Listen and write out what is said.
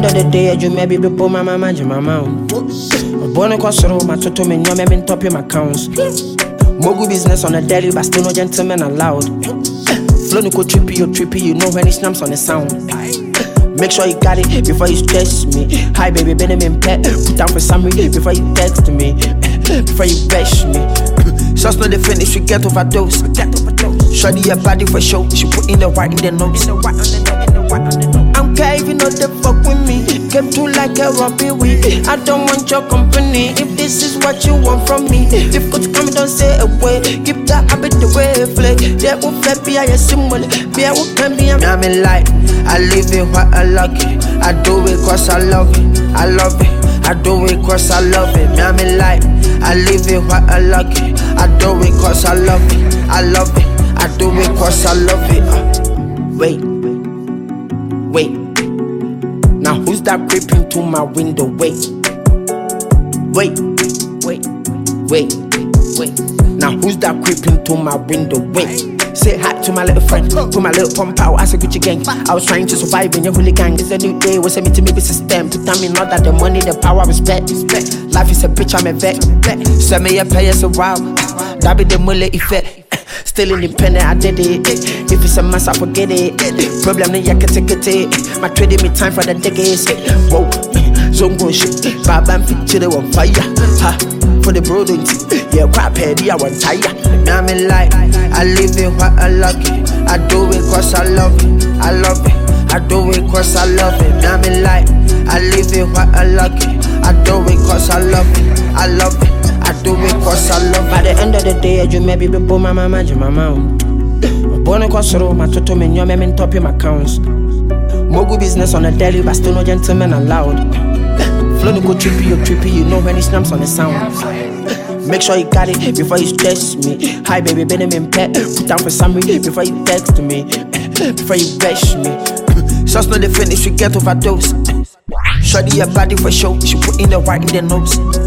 end of the day, you may be before my mama, my mount. Born across the road, my toto me, no, me top in my accounts. Mogu business on a daily, but still no gentlemen allowed. Flow no go trippy, you know when it snaps on the sound. Make sure you got it before you stress me. Hi baby, Benjamin pet, put down for summary before you text me, before you bash me. Shots not the finish, you get overdose. Shorty your body for show, she put in the white in the nose. I'm caving out the fuck with me. Came through like a robbery. I don't want your company. If this is what you want from me, if could come don't say a word. Keep that habit the way it play. There will be a symbol. Be a what can be a me like. I live it what I like it. I do it cause I love it. I love it. I do it cause I love it. Me like. I live it what I like it. I do it cause I love it. I love it. I do it cause I love it. Wait. Now who's that creeping to my window? Wait. Now who's that creeping to my window? Wait. Say hi to my little friend, put my little pump out as a Gucci gang. I was trying to survive in your hooligan. It's a new day, what's me to make a system. To tell me not that the money, the power, respect. Life is a bitch, I'm a vet. Send me a pay, it's a wow. That be the mullet effect. Still independent, I did it. If it's a mess, I forget it. Problem, then you can take it. My trading me time for the decades. Whoa, zongo shit. Bam, picture they on fire. Ha, for the brothing. Yeah, quite petty, I want tire. Now I'm in life. I live it what I like it. I do it cause I love it. I love it. I do it cause I love it. Now I'm in life. I live it what I like it. I do it cause I love it. I love it. I do it cause I love it. By the end of the day, you may be before my mama, my mount. Born across the road, my toto me, no, me top in my accounts. Mogu business on a daily, but still no gentlemen allowed. Flow no go trippy, you know when it snaps on the sound. Make sure you got it before you stress me. Hi baby, Benjamin pet, put down for summary before you text me, before you bash me. Shots not the finish, you get overdose. Shorty your body for show, she put in the white in the nose.